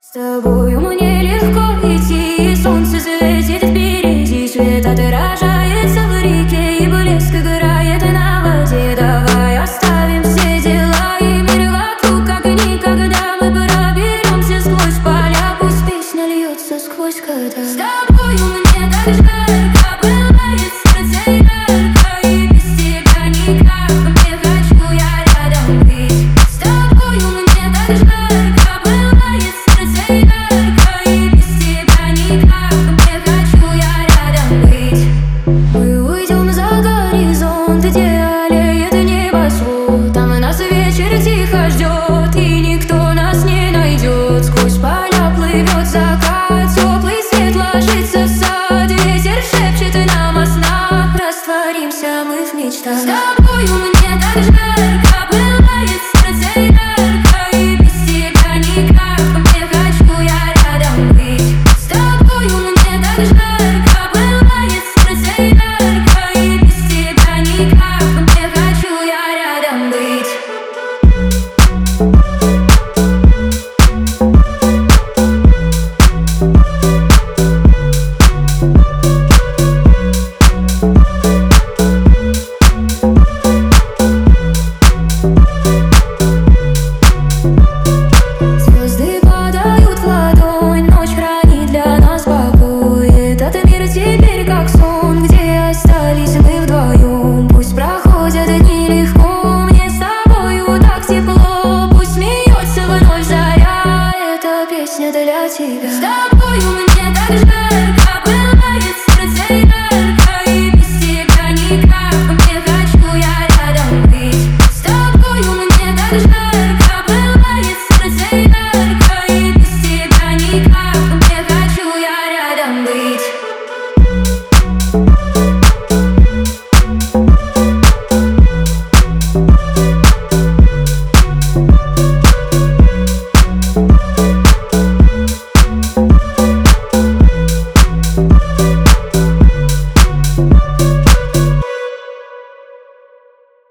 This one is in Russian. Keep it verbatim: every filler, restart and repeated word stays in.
С тобою мне легко идти, солнце светит впереди, свет отражается в реке, и блеск играет на воде. Давай оставим все дела и мир вокруг, как никогда. Мы проберемся сквозь поля, пусть песня льется сквозь года. С тобою мне так жарко, пылает сердце ярко, и без тебя никак. Мне хочу я рядом быть. С тобою мне так жарко, пылает сердце ярко, и без тебя никак. Мне хочу я рядом быть. Мы уйдем за горизонт, где аллеет небосвод. Там нас вечер тихо ждет, и никто нас не найдет. Сквозь поля плывет закат, теплый свет ложится в сад. Ветер шепчет нам о снах, растворимся мы в мечтах. С тобою мне так жарко, пылает сердце ярко, и без тебя никак. Мне хочу я рядом быть. С тобою мне так жарко, пылает сердце ярко, и без тебя никак. Мне хочу я рядом быть. Звезды падают в ладонь, ночь хранит для нас покой. Этот мир теперь как сон, где остались мы вдвоем. Пусть проходят дни легко, мне с тобою так тепло. Пусть смеется вновь заря, эта песня для тебя. С тобою мне